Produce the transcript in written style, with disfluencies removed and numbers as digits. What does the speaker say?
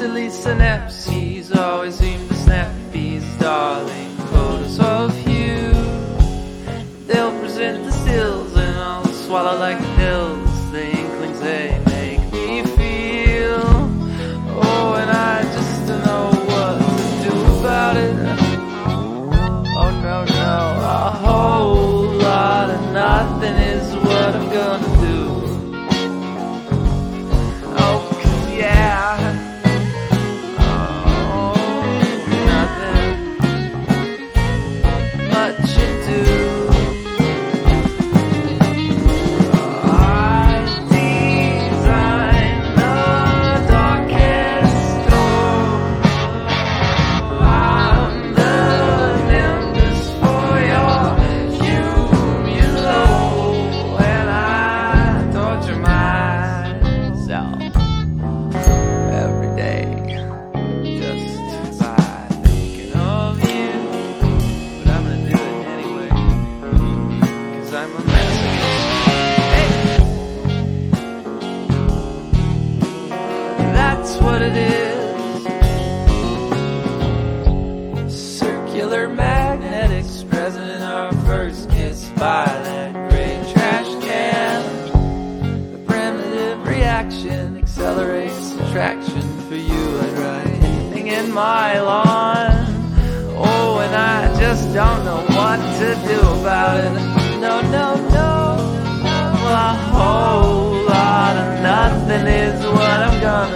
silly synapses always seem to snap these darling photos of you. They'll present the stills and I'll swallow like pills the inklings they make me feel. Oh, and I just don't know what to do about it. Oh no, no, a whole lot of nothing is what I'm gonna do. Oh, 'cause yeah, oh, nothing much to do. I design the darkest door. I'm the nimbus for your cumulo, and I torture myself every day just by thinking of you. But I'm gonna do it anyway, 'cause I'm a masochist. Hey! That's what it is. Circular magnetics present in our first kiss by that gray trash can. The primitive reaction accelerates attraction. For you I'd write anything in my lawn. Oh, and I just don't know what to do about it. No, no, no, a whole lot of nothing is what I'm gonna